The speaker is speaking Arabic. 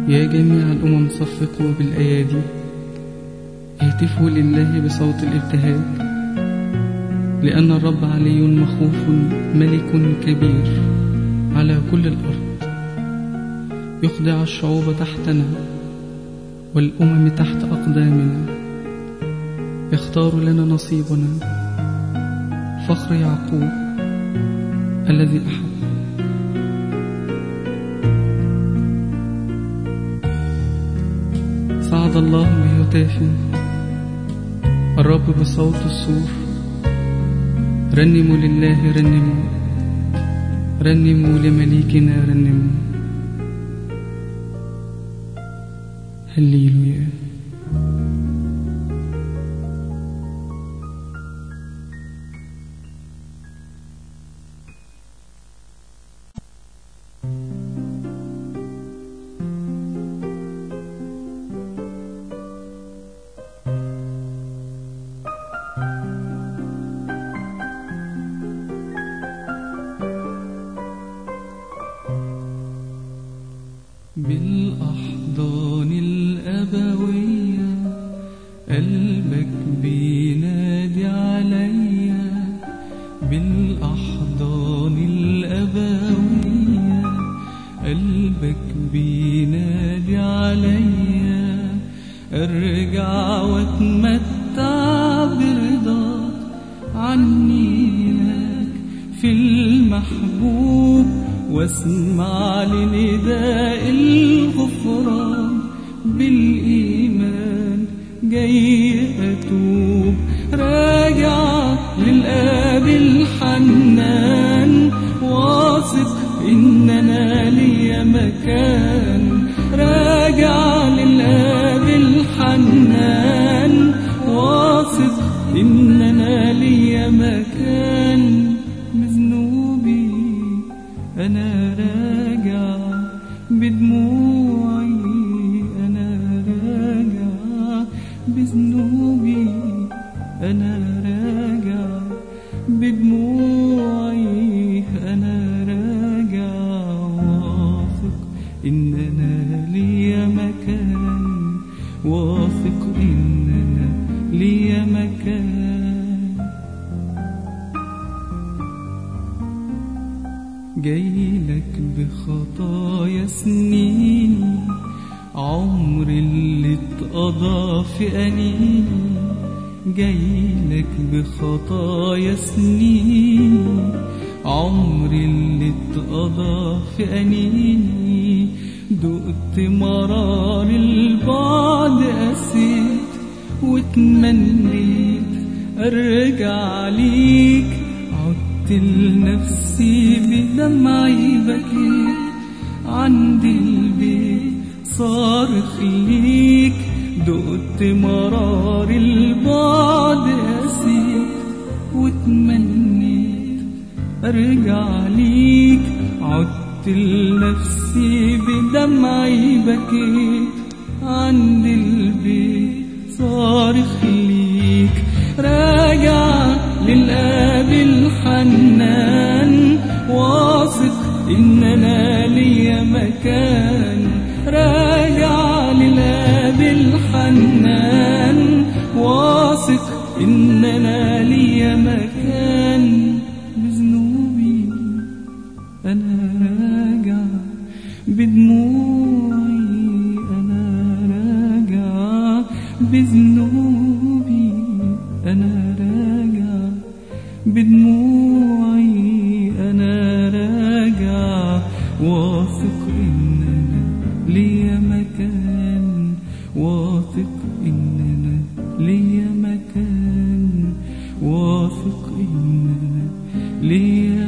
يا جميع الأمم صفقوا بالأيادي، اهتفوا لله بصوت الابتهاج، لأن الرب علي مخوف، ملك كبير على كل الأرض. يخضع الشعوب تحتنا والأمم تحت أقدامنا. يختار لنا نصيبنا، فخر يعقوب الذي أحب. صعد الله بهتاف، الرب بصوت الصور. رنموا لله، رنموا، رنموا لمليكنا، رنموا. هللويا. بالأحضان الأبوية قلبك بينادي عليا. بالأحضان الأبوية قلبك بينادي عليا. أرجع واتمتع برضاك عني لك في المحبوب، واسمع لنداء الغفران. بالإيمان جاي أتوب، راجع للآب الحنان، واثق إن أنا لي مكان. راجع للآب الحنان، واثق إن أنا لي مكان. بذنوبي أنا راجع، بدموعي أنا راجع. بذنوبي أنا راجع، بدموعي أنا راجع. واثق إن أنا لي مكان، واثق إن أنا لي مكان. جايلك بخطايا سنيني، عمر اللي اتقضى في أنيني. جايلك بخطايا سنيني، عمر اللي اتقضى في أنيني. دقت مرار البعد، قسيت واتمنيت أرجع ليك. عدت لنفسي بدمعي، بكيت عند البيت صارخ ليك. دقت مرار البعد، قسيت واتمنيت أرجع ليك. عدت لنفسي بدمعي، بكيت عند البيت صارخ ليك. راجع للآب الحنان، واثق إن أنا لي مكان. راجع للآب الحنان، واثق إن أنا لي مكان. بذنوبي أنا راجع، بدموعي أنا راجع. بذنوبي أنا راجع، بدموعي أنا راجع. واثق إن أنا لي مكان، واثق إن أنا لي مكان، واثق إن أنا لي